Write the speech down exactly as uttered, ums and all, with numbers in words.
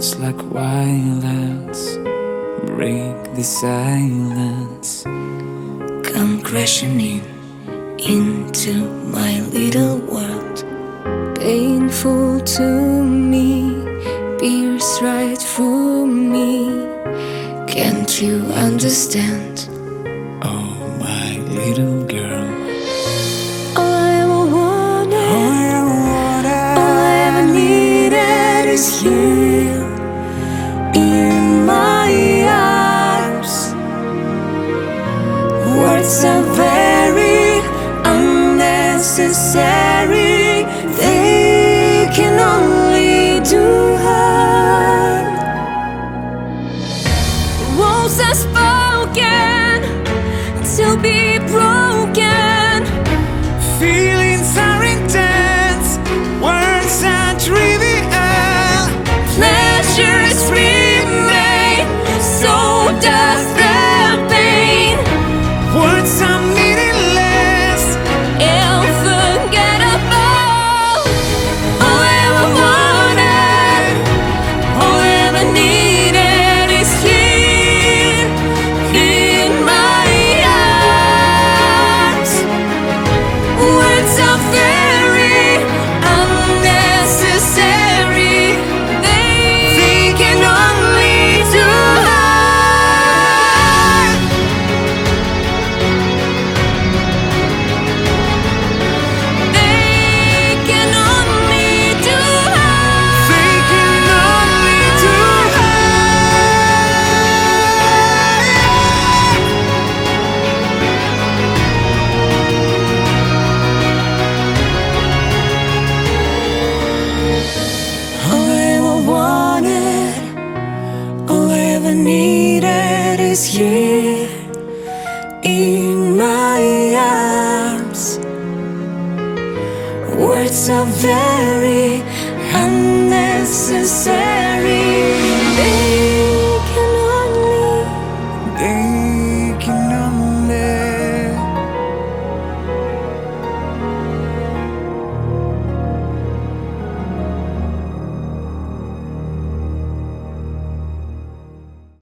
Words like violence break the silence. Come crashing in into my little world. Painful to me, pierce right through me. Can't you understand? Oh, my little girl. All I ever wanted, All I ever wanted, all I ever needed is you in my arms. Words are very unnecessary. They can only do harm. Words are spoken to be broken. Feelings are intense, words are trivial. Pleasures remain, so does the pain. Words are meaningless, Unforgettable. All I ever wanted, all I ever needed is here in my arms. Words are very unnecessary. They can only do harm. They can only do harm. they can only do All I ever wanted, all I ever needed is here in my arms. Words are very unnecessary. They